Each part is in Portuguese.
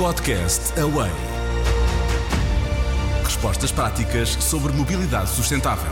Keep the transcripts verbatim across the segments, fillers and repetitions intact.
Podcast Away. Respostas práticas sobre mobilidade sustentável.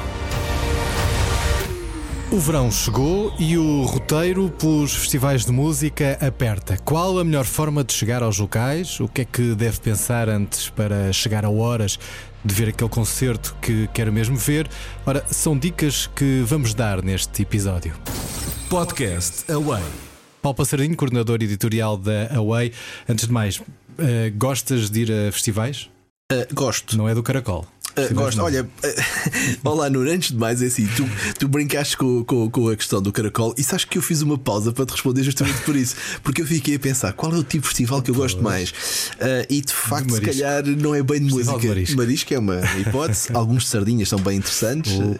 O verão chegou e o roteiro pelos festivais de música aperta. Qual a melhor forma de chegar aos locais? O que é que deve pensar antes para chegar a horas de ver aquele concerto que quer mesmo ver? Ora, são dicas que vamos dar neste episódio. Podcast Away. Paulo Passarinho, coordenador editorial da Away. Antes de mais, uh, gostas de ir a festivais? Uh, gosto. Não é do Caracol? Uh, gosto, olha, uh, olá Nuno, antes de mais é assim, tu, tu brincaste com, com, com a questão do Caracol e sabes que eu fiz uma pausa para te responder justamente por isso, porque eu fiquei a pensar qual é o tipo de festival que eu gosto mais, uh, e de facto de se calhar não é bem de festival música de marisco. Marisco é uma hipótese. Alguns de sardinhas são bem interessantes, uh,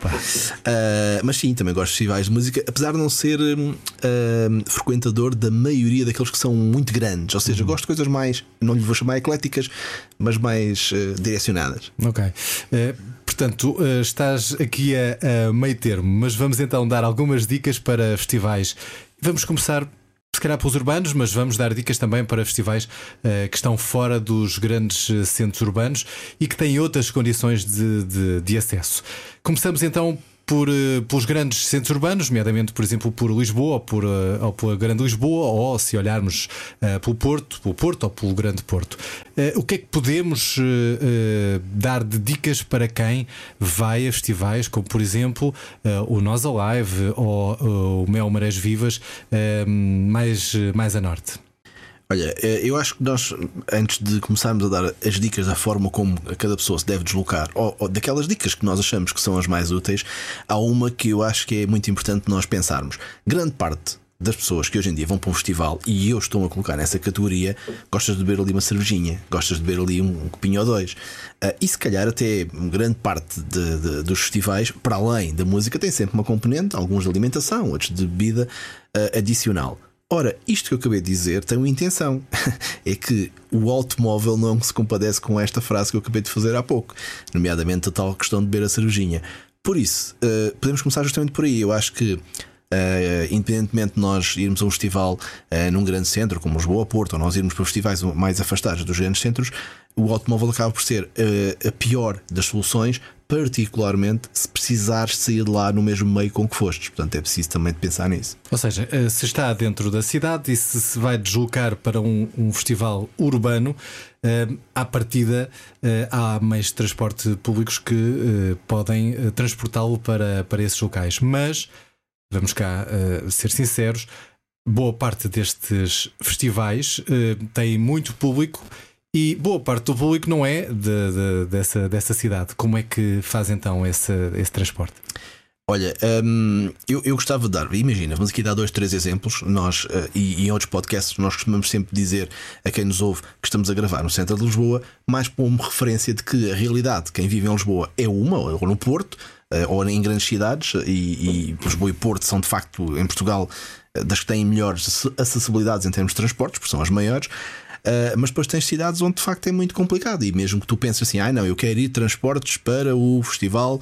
mas sim, também gosto de festivais de música, apesar de não ser uh, frequentador da maioria daqueles que são muito grandes, ou seja, uhum. gosto de coisas mais, não lhe vou chamar ecléticas, mas mais uh, direcionadas. Ok. Uh, portanto, uh, estás aqui a, a meio termo, mas vamos então dar algumas dicas para festivais. Vamos começar, se calhar, pelos urbanos, mas vamos dar dicas também para festivais uh, que estão fora dos grandes uh, centros urbanos e que têm outras condições de, de, de acesso. Começamos então por, uh, pelos grandes centros urbanos, nomeadamente, por exemplo, por Lisboa ou, por, uh, ou pela Grande Lisboa, ou se olharmos uh, pelo Porto, pelo Porto ou pelo Grande Porto. Uh, o que é que podemos uh, uh, dar de dicas para quem vai a festivais como, por exemplo, uh, o Nós Alive ou uh, o Mel Marés Vivas, uh, mais, mais a norte? Olha, eu acho que nós, antes de começarmos a dar as dicas da forma como cada pessoa se deve deslocar, ou, ou daquelas dicas que nós achamos que são as mais úteis, há uma que eu acho que é muito importante nós pensarmos. Grande parte das pessoas que hoje em dia vão para um festival, e eu estou a colocar nessa categoria, gostas de beber ali uma cervejinha, gostas de beber ali um, um copinho ou dois, uh, e se calhar até grande parte de, de, dos festivais, para além da música, tem sempre uma componente, alguns de alimentação, outros de bebida uh, adicional. Ora, isto que eu acabei de dizer tem uma intenção. É que o automóvel não se compadece com esta frase que eu acabei de fazer há pouco, nomeadamente a tal questão de beber a cervejinha. Por isso, uh, podemos começar justamente por aí. Eu acho que, uh, independentemente de nós irmos a um festival uh, num grande centro, como Lisboa ou Porto, ou nós irmos para festivais mais afastados dos grandes centros, o automóvel acaba por ser uh, a pior das soluções, particularmente se precisares sair de lá no mesmo meio com que fostes. Portanto, é preciso também pensar nisso. Ou seja, se está dentro da cidade e se se vai deslocar para um, um festival urbano, uh, à partida uh, há meios de transporte públicos que uh, podem uh, transportá-lo para, para esses locais. Mas, vamos cá uh, ser sinceros, boa parte destes festivais uh, tem muito público. E boa parte do público não é de, de, dessa, dessa cidade. Como é que faz então esse, esse transporte? Olha, hum, eu, eu gostava de dar, imagina, vamos aqui dar dois, três exemplos. Nós, uh, e, e em outros podcasts, nós costumamos sempre dizer a quem nos ouve que estamos a gravar no centro de Lisboa, mais como referência de que a realidade de quem vive em Lisboa é uma, ou no Porto, uh, ou em grandes cidades, e, e Lisboa e Porto são de facto em Portugal das que têm melhores acessibilidades em termos de transportes, porque são as maiores. Uh, mas depois tens cidades onde de facto é muito complicado. E mesmo que tu penses assim, ah não, eu quero ir de transportes para o festival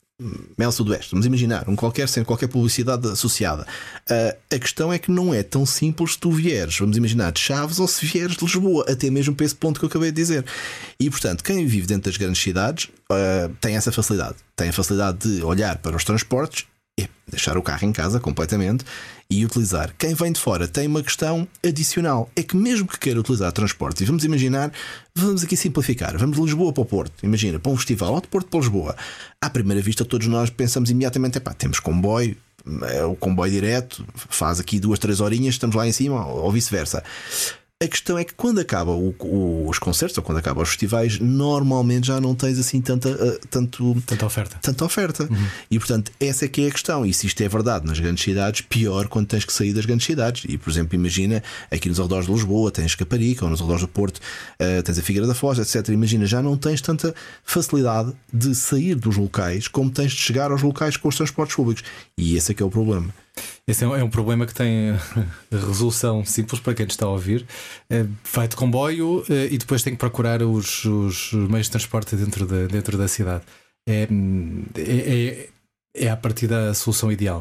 Mel Sudoeste, vamos imaginar, um qualquer, sem qualquer publicidade associada, uh, a questão é que não é tão simples se tu vieres, vamos imaginar, de Chaves ou se vieres de Lisboa, até mesmo para esse ponto que eu acabei de dizer. E portanto, quem vive dentro das grandes cidades uh, tem essa facilidade, tem a facilidade de olhar para os transportes e deixar o carro em casa completamente e utilizar. Quem vem de fora tem uma questão adicional, é que mesmo que queira utilizar transportes, e vamos imaginar, vamos aqui simplificar, vamos de Lisboa para o Porto, imagina, para um festival, ou de Porto para Lisboa, à primeira vista todos nós pensamos imediatamente, epá, temos comboio, é o comboio direto, faz aqui duas, três horinhas, estamos lá em cima, ou vice-versa. A questão é que quando acaba o, o, os concertos ou quando acaba os festivais, normalmente já não tens assim tanta, uh, tanto, tanta oferta. Tanta oferta. Uhum. E portanto, essa é que é a questão. E se isto é verdade nas grandes cidades, pior quando tens que sair das grandes cidades. E por exemplo, imagina aqui nos arredores de Lisboa, tens Caparica, ou nos arredores do Porto, uh, tens a Figueira da Foz, etcétera. Imagina, já não tens tanta facilidade de sair dos locais como tens de chegar aos locais com os transportes públicos. E esse é que é o problema. Esse é um problema que tem resolução simples para quem está a ouvir. Vai de comboio e depois tem que procurar os, os meios de transporte dentro da, dentro da cidade. É, é, é, é a partir da solução ideal.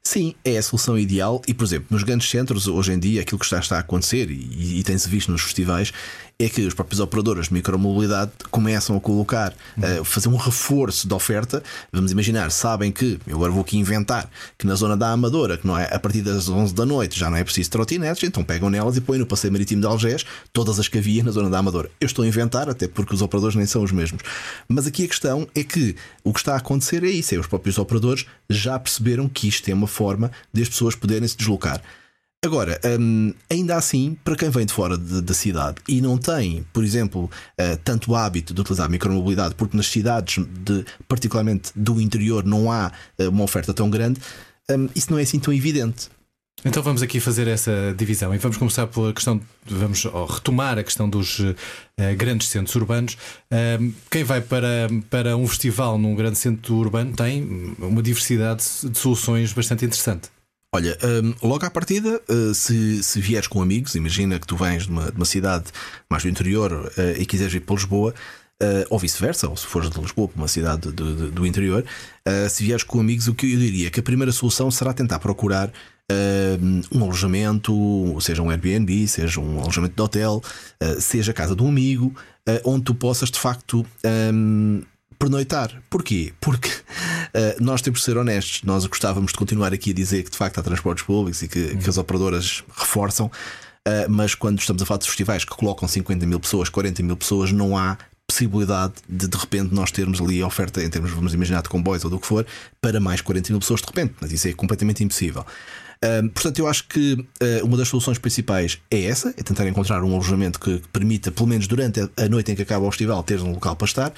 Sim, é a solução ideal e, por exemplo, nos grandes centros, hoje em dia, aquilo que está, está a acontecer e, e tem-se visto nos festivais é que os próprios operadores de micromobilidade começam a colocar, a fazer um reforço da oferta. Vamos imaginar, sabem que, eu agora vou aqui inventar, que na zona da Amadora, que não é a partir das onze da noite já não é preciso trotinetes, então pegam nelas e põem no Passeio Marítimo de Algés todas as que havia na zona da Amadora. Eu estou a inventar, até porque os operadores nem são os mesmos. Mas aqui a questão é que o que está a acontecer é isso, é os próprios operadores já perceberam que isto é uma forma de as pessoas poderem se deslocar. Agora, hum, ainda assim, para quem vem de fora de, da cidade e não tem, por exemplo, uh, tanto hábito de utilizar a micromobilidade, porque nas cidades, de, particularmente do interior, não há uh, uma oferta tão grande, um, isso não é assim tão evidente. Então vamos aqui fazer essa divisão e vamos começar pela questão, vamos oh, retomar a questão dos uh, grandes centros urbanos. Uh, quem vai para, para um festival num grande centro urbano tem uma diversidade de soluções bastante interessante. Olha, um, logo à partida, uh, se, se vieres com amigos, imagina que tu vens de uma, de uma cidade mais do interior uh, e quiseres ir para Lisboa, uh, ou vice-versa, ou se fores de Lisboa para uma cidade do, do, do interior, uh, se vieres com amigos, o que eu diria é que a primeira solução será tentar procurar uh, um alojamento, seja um Airbnb, seja um alojamento de hotel, uh, seja a casa de um amigo, uh, onde tu possas de facto um, pernoitar. Porquê? Porque uh, nós temos de ser honestos. Nós gostávamos de continuar aqui a dizer que de facto há transportes públicos e que, uhum. que as operadoras reforçam, uh, mas quando estamos a falar de festivais que colocam cinquenta mil pessoas, quarenta mil pessoas, não há possibilidade de de repente nós termos ali a oferta em termos, vamos imaginar, de comboios ou do que for, para mais quarenta mil pessoas de repente. Mas isso é completamente impossível. Uh, portanto, eu acho que uh, uma das soluções principais é essa, é tentar encontrar um alojamento que, que permita, pelo menos durante a, a noite em que acaba o festival, teres um local para estar.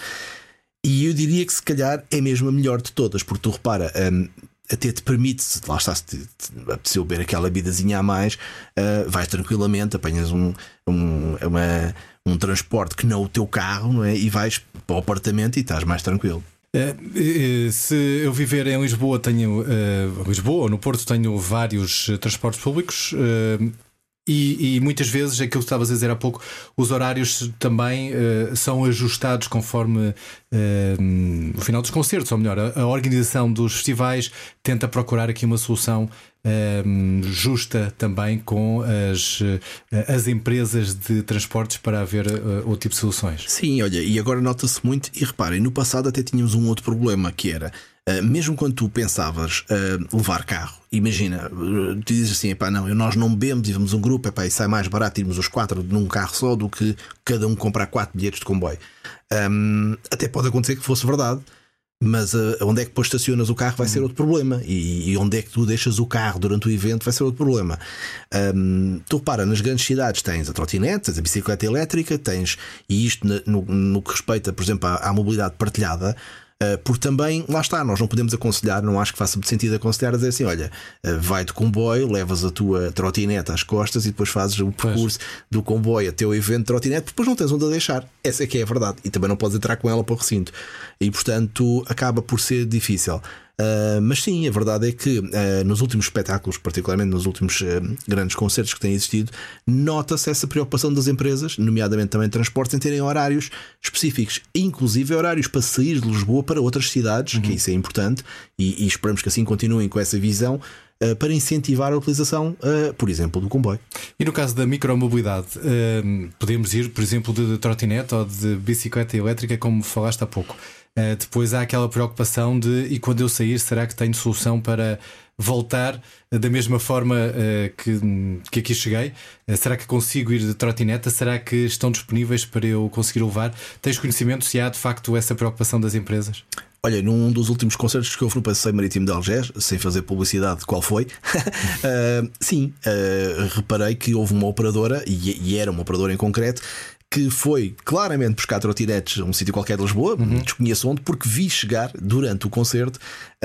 E eu diria que se calhar é mesmo a melhor de todas, porque tu repara, um, até te permite, lá está, se te, te apeteceu beber aquela bebidazinha a mais, uh, vais tranquilamente, apanhas um, um, uma, um transporte que não o teu carro, não é? E vais para o apartamento e estás mais tranquilo. Uh, se eu viver em Lisboa, tenho uh, Lisboa ou no Porto, tenho vários uh, transportes públicos. Uh, E, e muitas vezes, aquilo que estavas a dizer há pouco, os horários também uh, são ajustados conforme uh, o final dos concertos, ou melhor, a, a organização dos festivais tenta procurar aqui uma solução uh, justa também com as, uh, as empresas de transportes para haver uh, outro tipo de soluções. Sim, olha, e agora nota-se muito, e reparem, no passado até tínhamos um outro problema que era. Uh, mesmo quando tu pensavas uh, levar carro, imagina, uh, tu dizes assim: epá, não, nós não bebemos e vamos um grupo, epá, e sai mais barato irmos os quatro num carro só do que cada um comprar quatro bilhetes de comboio. Um, até pode acontecer que fosse verdade, mas uh, onde é que depois estacionas o carro vai ser outro problema, e, e onde é que tu deixas o carro durante o evento vai ser outro problema. Um, tu repara, nas grandes cidades tens a trotinete, tens a bicicleta elétrica, tens, e isto no, no que respeita, por exemplo, à, à mobilidade partilhada. Uh, porque também, lá está, nós não podemos aconselhar, não acho que faça sentido aconselhar a dizer assim: olha, uh, vai de comboio, levas a tua trotinete às costas e depois fazes o percurso pois. do comboio até o evento de trotinete, depois não tens onde a deixar. Essa é que é a verdade. E também não podes entrar com ela para o recinto. E portanto acaba por ser difícil. Uh, mas sim, a verdade é que uh, nos últimos espetáculos, particularmente nos últimos uh, grandes concertos que têm existido, nota-se essa preocupação das empresas, nomeadamente também de transportes, em terem horários específicos, inclusive horários para sair de Lisboa para outras cidades, uhum. que isso é importante, e, e esperamos que assim continuem com essa visão, uh, para incentivar a utilização, uh, por exemplo, do comboio. E no caso da micromobilidade, uh, podemos ir, por exemplo, de, de trotinete ou de bicicleta elétrica, como falaste há pouco. Uh, depois há aquela preocupação de: e quando eu sair, será que tenho solução para voltar uh, da mesma forma uh, que, que aqui cheguei? Uh, será que consigo ir de trotineta? Será que estão disponíveis para eu conseguir levar? Tens conhecimento se há de facto essa preocupação das empresas? Olha, num dos últimos concertos que houve no Passeio Marítimo de Algés, sem fazer publicidade qual foi, uh, sim, uh, reparei que houve uma operadora, e, e era uma operadora em concreto, que foi claramente buscar trotinetes a um sítio qualquer de Lisboa, uhum. desconheço onde, porque vi chegar durante o concerto.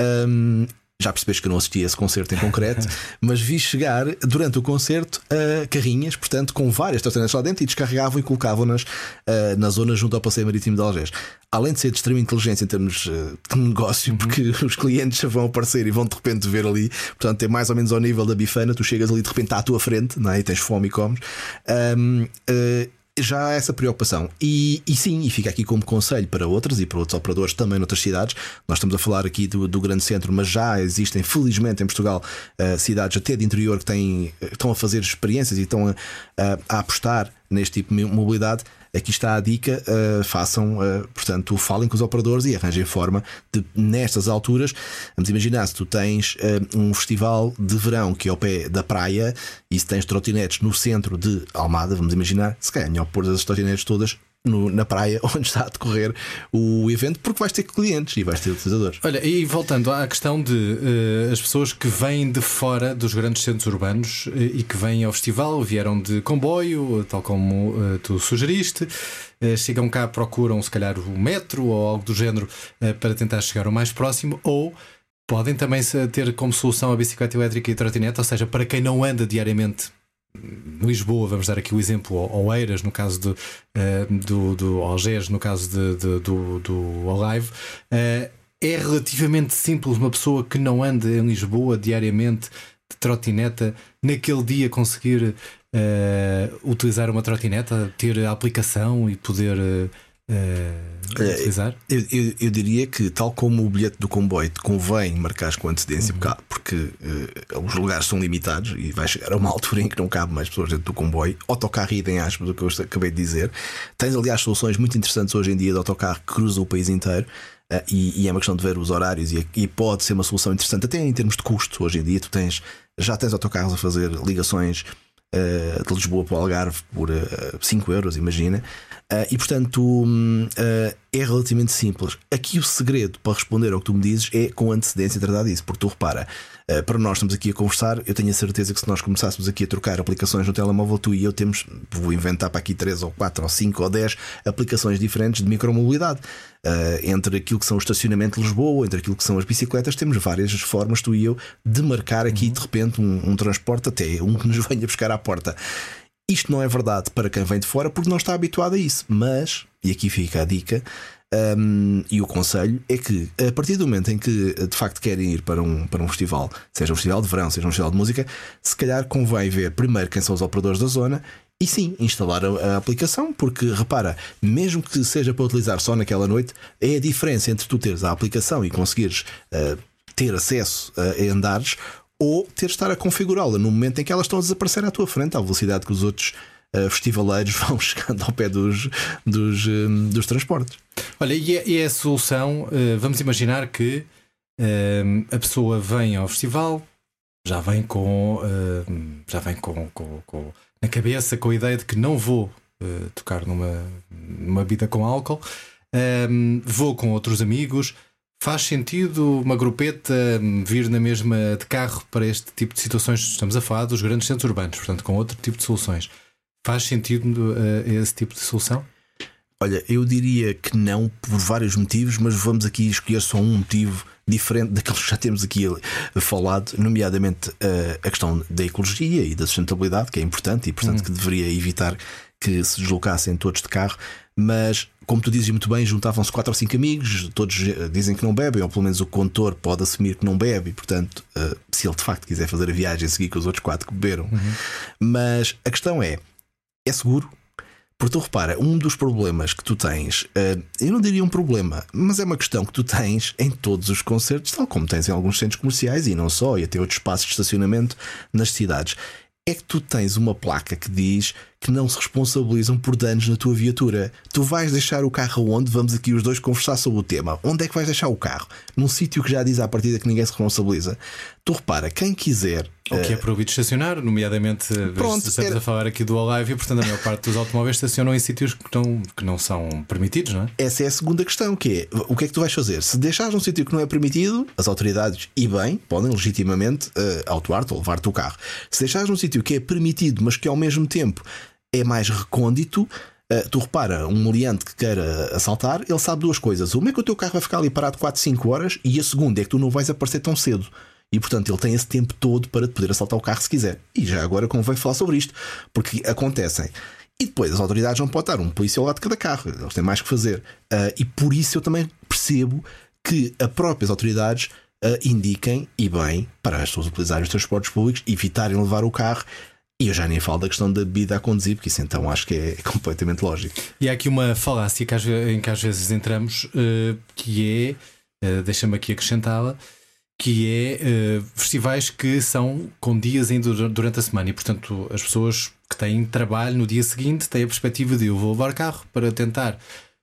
Um, já percebeste que eu não assisti a esse concerto em concreto, mas vi chegar durante o concerto uh, carrinhas, portanto, com várias trotinetes lá dentro, e descarregavam e colocavam-nas uh, na zona junto ao Passeio Marítimo de Algés. Além de ser de extrema inteligência em termos uh, de negócio, uhum. porque os clientes vão aparecer e vão de repente ver ali, portanto, é mais ou menos ao nível da bifana. Tu chegas ali de repente à tua frente, não é? E tens fome e comes. Um, uh, já há essa preocupação. E, e sim, e fica aqui como conselho para outros e para outros operadores também noutras cidades. Nós estamos a falar aqui do, do grande centro, mas já existem, felizmente, em Portugal, uh, cidades até de interior que têm, estão a fazer experiências e estão a, a, a apostar neste tipo de mobilidade. Aqui está a dica, uh, façam, uh, portanto, falem com os operadores e arranjem forma de, nestas alturas, vamos imaginar, se tu tens uh, um festival de verão que é ao pé da praia e se tens trotinetes no centro de Almada, vamos imaginar, se calhar é melhor pôr as trotinetes todas No, na praia onde está a decorrer o evento, porque vais ter clientes e vais ter utilizadores. Olha, e voltando à questão de uh, as pessoas que vêm de fora dos grandes centros urbanos uh, e que vêm ao festival, vieram de comboio, tal como uh, tu sugeriste, uh, chegam cá, procuram se calhar o metro ou algo do género uh, para tentar chegar o mais próximo, ou podem também ter como solução a bicicleta elétrica e a trotinete, ou seja, para quem não anda diariamente Lisboa, vamos dar aqui o exemplo, ou Eiras no caso de, uh, do, do Algés, no caso de, de, do, do Olive, uh, é relativamente simples uma pessoa que não anda em Lisboa diariamente de trotineta, naquele dia conseguir uh, utilizar uma trotineta, ter a aplicação e poder uh, uh, utilizar? Eu, eu, eu diria que, tal como o bilhete do comboio, te convém marcar com antecedência, uhum. porque uh, os lugares são limitados e vai chegar a uma altura em que não cabe mais pessoas dentro do comboio. Autocarro, idem aspas, do que eu acabei de dizer. Tens, aliás, soluções muito interessantes hoje em dia de autocarro que cruzam o país inteiro. Uh, e, e é uma questão de ver os horários e, e pode ser uma solução interessante, até em termos de custo. Hoje em dia, tu tens, já tens autocarros a fazer ligações uh, de Lisboa para o Algarve por cinco euros, imagina. Uh, e portanto uh, é relativamente simples. Aqui o segredo para responder ao que tu me dizes é com antecedência tratar disso, porque tu repara, uh, para nós estamos aqui a conversar, eu tenho a certeza que se nós começássemos aqui a trocar aplicações no telemóvel, tu e eu temos, vou inventar para aqui três ou quatro ou cinco ou dez aplicações diferentes de micromobilidade. Uh, entre aquilo que são o estacionamento de Lisboa, entre aquilo que são as bicicletas, temos várias formas, tu e eu, de marcar aqui uhum. de repente um, um transporte, até um que nos venha buscar à porta. Isto não é verdade para quem vem de fora porque não está habituado a isso, mas, e aqui fica a dica um, e o conselho, é que a partir do momento em que de facto querem ir para um, para um festival, seja um festival de verão, seja um festival de música, se calhar convém ver primeiro quem são os operadores da zona e sim, instalar a, a aplicação, porque repara, mesmo que seja para utilizar só naquela noite, é a diferença entre tu teres a aplicação e conseguires uh, ter acesso uh, a andares, ou ter de estar a configurá-la no momento em que elas estão a desaparecer à tua frente, à velocidade que os outros uh, festivaleiros vão chegando ao pé dos, dos, um, dos transportes. Olha, e a, e a solução, uh, vamos imaginar que uh, a pessoa vem ao festival, já vem com uh, já vem com, com, com na cabeça com a ideia de que não vou uh, tocar numa, numa bebida com álcool, uh, vou com outros amigos. Faz sentido uma grupeta vir na mesma de carro para este tipo de situações? Estamos a falar dos grandes centros urbanos, portanto, com outro tipo de soluções. Faz sentido uh, esse tipo de solução? Olha, eu diria que não, por vários motivos, mas vamos aqui escolher só um motivo diferente daqueles que já temos aqui falado, nomeadamente uh, a questão da ecologia e da sustentabilidade, que é importante e, portanto, hum. que deveria evitar que se deslocassem todos de carro. Mas, como tu dizes muito bem, juntavam-se quatro ou cinco amigos, todos dizem que não bebem, ou pelo menos o condutor pode assumir que não bebe, e, portanto, uh, se ele de facto quiser fazer a viagem, seguir com os outros quatro que beberam. Uhum. Mas a questão é: é seguro? Porque tu repara, um dos problemas que tu tens, uh, eu não diria um problema, mas é uma questão que tu tens em todos os concertos, tal como tens em alguns centros comerciais e não só, e até outros espaços de estacionamento nas cidades, é que tu tens uma placa que diz que não se responsabilizam por danos na tua viatura. Tu vais deixar o carro onde? Vamos aqui os dois conversar sobre o tema. Onde é que vais deixar o carro? Num sítio que já diz à partida que ninguém se responsabiliza. Tu repara, quem quiser... O que é proibido estacionar, nomeadamente pronto, estamos era... a falar aqui do Olive, e portanto a maior parte dos automóveis estacionam em sítios que não, que não são permitidos, não é? Essa é a segunda questão, que é: o que é que tu vais fazer? Se deixares um sítio que não é permitido, as autoridades, e bem, podem legitimamente uh, autuar-te ou levar-te o carro. Se deixares um sítio que é permitido, mas que ao mesmo tempo é mais recôndito, uh, tu repara, um meliante que queira assaltar, ele sabe duas coisas: uma é que o teu carro vai ficar ali parado quatro, cinco horas, e a segunda é que tu não vais aparecer tão cedo. E portanto ele tem esse tempo todo para te poder assaltar o carro se quiser. E já agora convém falar sobre isto, porque acontecem. E depois as autoridades não podem estar um polícia ao lado de cada carro, eles têm mais que fazer. uh, E por isso eu também percebo que as próprias autoridades uh, indiquem, e bem, para as pessoas utilizarem os transportes públicos, evitarem levar o carro. E eu já nem falo da questão da bebida a conduzir, porque isso então acho que é completamente lógico. E há aqui uma falácia que às, em que às vezes entramos, uh, que é, uh, deixa-me aqui acrescentá-la, que é uh, festivais que são com dias ainda durante a semana. E portanto as pessoas que têm trabalho no dia seguinte têm a perspectiva de eu vou levar carro para tentar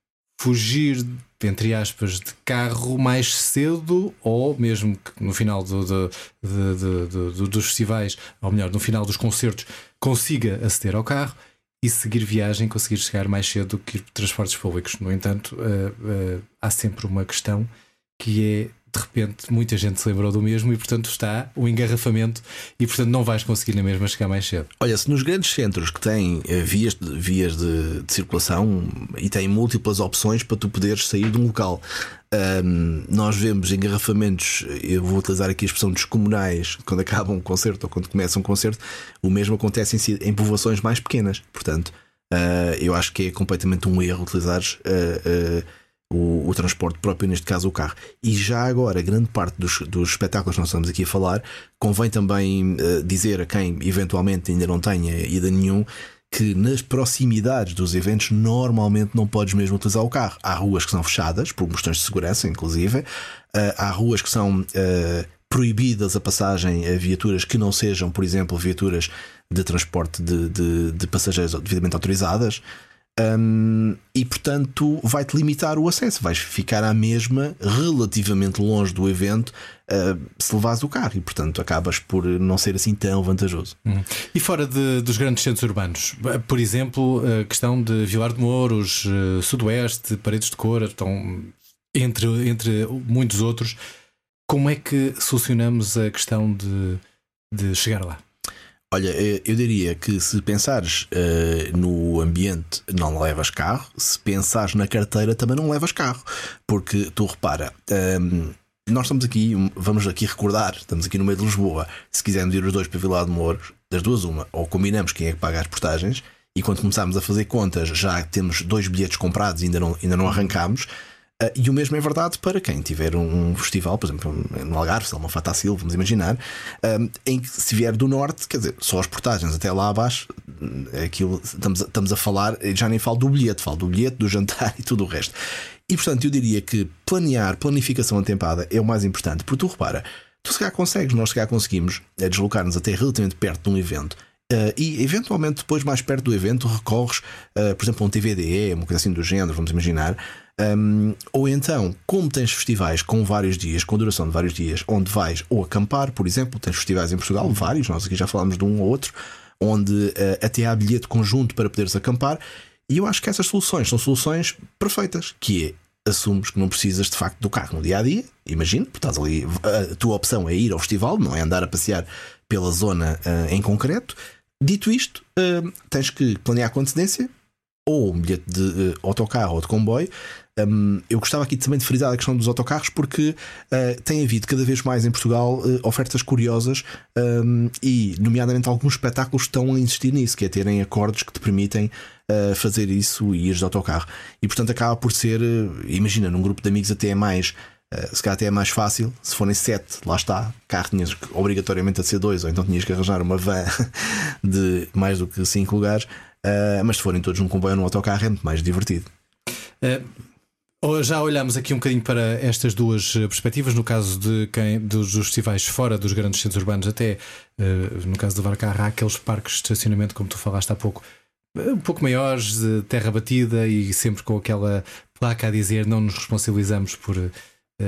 fugir, entre aspas, de carro mais cedo, ou mesmo que no final do, do, do, do, do, dos festivais, ou melhor, no final dos concertos, consiga aceder ao carro e seguir viagem, conseguir chegar mais cedo do que ir por transportes públicos. No entanto, uh, uh, há sempre uma questão que é, de repente, muita gente se lembrou do mesmo e, portanto, está o engarrafamento e, portanto, não vais conseguir na mesma chegar mais cedo. Olha, se nos grandes centros que têm uh, vias, de, vias de, de circulação e têm múltiplas opções para tu poderes sair de um local, um, nós vemos engarrafamentos, eu vou utilizar aqui a expressão descomunais, quando acaba um concerto ou quando começa um concerto. O mesmo acontece em, em povoações mais pequenas. Portanto, uh, eu acho que é completamente um erro utilizares uh, uh, O, o transporte próprio, neste caso o carro. E já agora, grande parte dos, dos espetáculos que nós estamos aqui a falar, convém também uh, dizer a quem eventualmente ainda não tenha ido a nenhum, que nas proximidades dos eventos normalmente não podes mesmo utilizar o carro. Há ruas que são fechadas por questões de segurança, inclusive. Uh, há ruas que são uh, proibidas a passagem a viaturas que não sejam, por exemplo, viaturas de transporte de, de, de passageiros devidamente autorizadas. Um, e portanto vai-te limitar o acesso, vais ficar à mesma relativamente longe do evento uh, se levares o carro, e portanto acabas por não ser assim tão vantajoso. Hum. E fora de, dos grandes centros urbanos, por exemplo, a questão de Vilar de Mouros, Sudoeste, Paredes de Cora, estão entre, entre muitos outros, como é que solucionamos a questão de, de chegar lá? Olha, eu diria que se pensares uh, no ambiente, não levas carro. Se pensares na carteira, também não levas carro. Porque tu repara, um, nós estamos aqui, vamos aqui recordar, estamos aqui no meio de Lisboa. Se quisermos ir os dois para Vilar de Mouros, das duas uma, ou combinamos quem é que paga as portagens, e quando começarmos a fazer contas já temos dois bilhetes comprados e ainda não, ainda não arrancámos. Uh, e o mesmo é verdade para quem tiver um, um festival, por exemplo, no Algarve, uma Fatacil, vamos imaginar, um, em que se vier do norte, quer dizer, só as portagens até lá abaixo, aquilo, estamos, a, estamos a falar, já nem falo do bilhete, falo do bilhete, do jantar e tudo o resto. E portanto eu diria que planear, planificação atempada é o mais importante, porque tu repara, tu se calhar consegues, nós se calhar conseguimos é, deslocar-nos até relativamente perto de um evento. Uh, e eventualmente depois mais perto do evento recorres, uh, por exemplo, a um T V D E, uma coisa assim do género, vamos imaginar. Um, ou então, como tens festivais com vários dias, com duração de vários dias, onde vais ou acampar, por exemplo, tens festivais em Portugal, vários, nós aqui já falámos de um ou outro, onde uh, até há bilhete conjunto para poderes acampar. E eu acho que essas soluções são soluções perfeitas, que é, assumes que não precisas de facto do carro no dia a dia, imagino, porque estás ali, a tua opção é ir ao festival, não é andar a passear pela zona uh, em concreto. Dito isto, uh, tens que planear com antecedência, ou um bilhete de uh, autocarro ou de comboio. Um, eu gostava aqui também de frisar a questão dos autocarros, porque uh, tem havido cada vez mais em Portugal uh, ofertas curiosas, um, e nomeadamente alguns espetáculos estão a insistir nisso, que é terem acordos que te permitem uh, fazer isso e ires de autocarro. E portanto acaba por ser, uh, imagina, num grupo de amigos até é mais uh, se calhar até é mais fácil. Se forem sete, lá está, carro tinhas obrigatoriamente a ser dois, ou então tinhas que arranjar uma van de mais do que cinco lugares, uh, mas se forem todos num comboio ou num autocarro é muito mais divertido. uh... Já olhámos aqui um bocadinho para estas duas perspectivas. No caso de quem, dos festivais fora dos grandes centros urbanos, até no caso do Varcar, há aqueles parques de estacionamento, como tu falaste há pouco, um pouco maiores, de terra batida e sempre com aquela placa a dizer: não nos responsabilizamos por uh,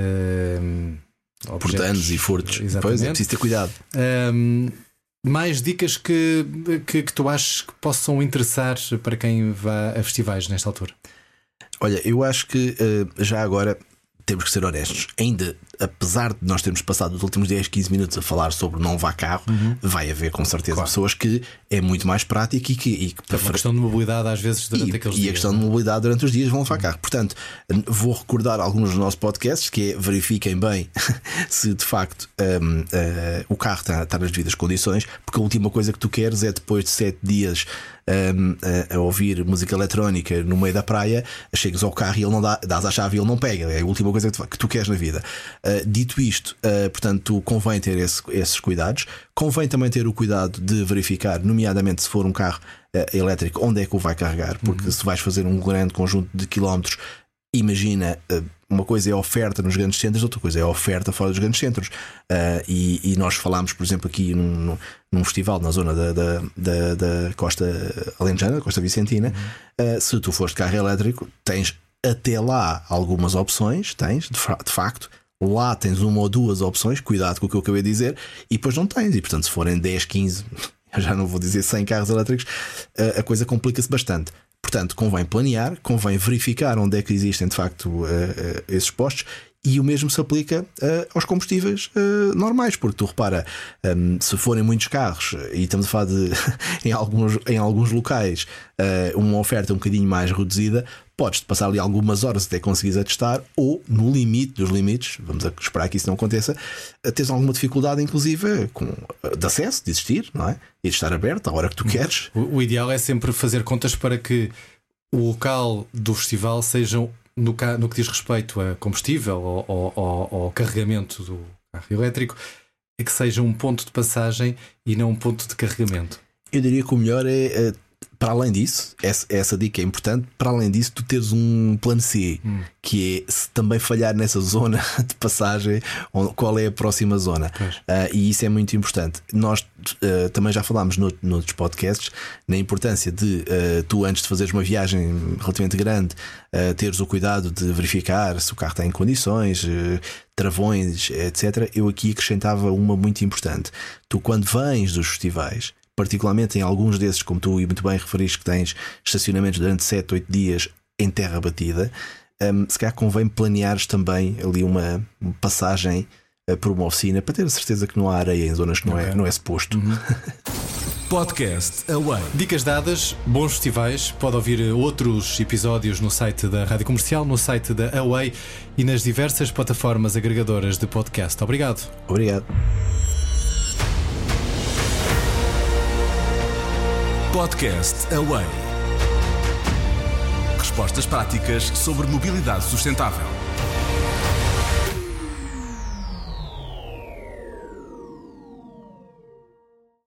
por danos e furtos. Exatamente. Pois é, preciso ter cuidado. Um, mais dicas que, que, que tu achas que possam interessar para quem vá a festivais nesta altura? Olha, eu acho que uh, já agora temos que ser honestos. Ainda, apesar de nós termos passado os últimos dez, quinze minutos a falar sobre não vá carro, uhum. vai haver com certeza claro. pessoas que é muito mais prático e que, e que é uma questão de mobilidade às vezes durante e, aqueles e dias. E a questão não? de mobilidade durante os dias vão levar uhum. carro. Portanto, vou recordar alguns dos nossos podcasts, que é: verifiquem bem se de facto um, uh, o carro está, está nas devidas condições, porque a última coisa que tu queres é, depois de sete dias Um, a, a ouvir música eletrónica no meio da praia, chegas ao carro e ele não dá, dás a chave e ele não pega. É a última coisa que tu, que tu queres na vida. Uh, dito isto, uh, portanto, convém ter esse, esses cuidados. Convém também ter o cuidado de verificar, nomeadamente se for um carro uh, elétrico, onde é que o vai carregar, porque uhum. se vais fazer um grande conjunto de quilómetros, imagina, uh, uma coisa é a oferta nos grandes centros, outra coisa é a oferta fora dos grandes centros. Uh, e, e nós falámos, por exemplo, aqui num, num festival na zona da, da, da, da Costa Alentejana, da Costa Vicentina. Uhum. Uh, se tu fores de carro elétrico, tens até lá algumas opções, tens, de, de facto. Lá tens uma ou duas opções, cuidado com o que eu acabei de dizer, e depois não tens. E portanto, se forem dez, quinze, eu já não vou dizer cem carros elétricos, a coisa complica-se bastante. Portanto, convém planear, convém verificar onde é que existem de facto esses postos. E o mesmo se aplica uh, aos combustíveis uh, normais, porque tu repara, um, se forem muitos carros, e estamos a falar de em, alguns, em alguns locais, uh, uma oferta um bocadinho mais reduzida, podes passar ali algumas horas até conseguires atestar, ou no limite dos limites, vamos esperar que isso não aconteça, tens alguma dificuldade, inclusive, com, de acesso, de existir, não é? E de estar aberto à hora que tu queres. O, o ideal é sempre fazer contas para que o local do festival seja. No, no que diz respeito a combustível ou, ou, ou, ou carregamento do carro elétrico, é que seja um ponto de passagem e não um ponto de carregamento. Eu diria que o melhor é, para além disso, essa, essa dica é importante, para além disso, tu teres um plano C, hum. que é, se também falhar nessa zona de passagem, qual é a próxima zona. Uh, e isso é muito importante. Nós uh, também já falámos no, noutros podcasts na importância de uh, tu, antes de fazeres uma viagem relativamente grande, uh, teres o cuidado de verificar se o carro está em condições, uh, travões, etcétera. Eu aqui acrescentava uma muito importante. Tu, quando vens dos festivais, particularmente em alguns desses, como tu muito bem referiste, que tens estacionamentos durante sete, oito dias em terra batida, um, se calhar convém planeares também ali uma passagem uh, por uma oficina para ter a certeza que não há areia em zonas que não, okay. é, não é suposto. Uhum. Podcast Away. Dicas dadas, bons festivais. Pode ouvir outros episódios no site da Rádio Comercial, no site da Away e nas diversas plataformas agregadoras de podcast. Obrigado. Obrigado. Podcast Away. Respostas práticas sobre mobilidade sustentável.